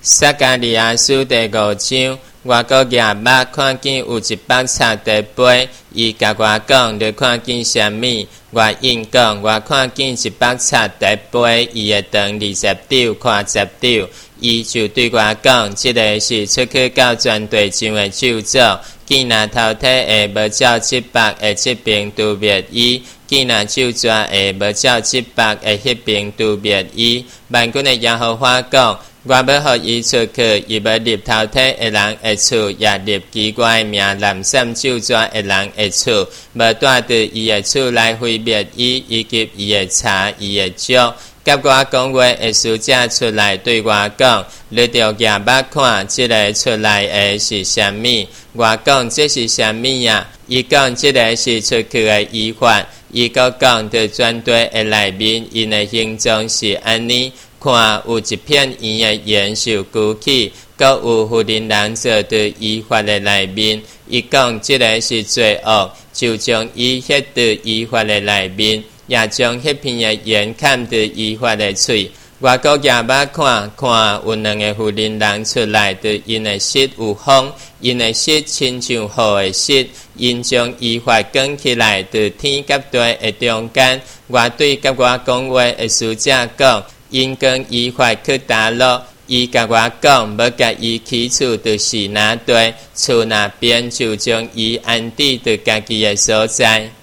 撒迦利亚书第5章，我搁举目看见有100册地杯，伊甲我讲，你看见啥物？我应讲，我看见100册地杯，伊的长20肘，宽10肘。伊就对我讲，这个是出去到全地上的咒诅。见那头体的无照700的这边都灭伊，见那咒诅的无照700的迄边都灭伊。万军的耶和华讲，我要予伊出去，伊要入头体的人的厝，也入奇怪的名蓝闪咒詛的人的厝，无带着伊的厝来毁灭伊，以及伊的茶、伊的酒。甲我讲话的使者出来对我讲，你着举目看，这个出来的是啥物？我讲这是啥物呀？伊讲这个是出去的医法。伊搁讲在全地的内面，因的形状是安尼。看有一片圆的圆受举起，搁有妇人人做在医法的内面。伊讲这个是罪恶，就将伊迄在医法的内面。也将迄片的盐砍在伊发的喙。我搁举目看，看有2个妇人人出来，对因的舌有风，因的舌亲像雨的舌，因将伊发卷起来，在天甲地的中间。我对甲我讲话的使者讲，因将伊发去打落。伊甲我讲，要甲伊起厝就是哪地，厝那边就将伊安置在家己的所在。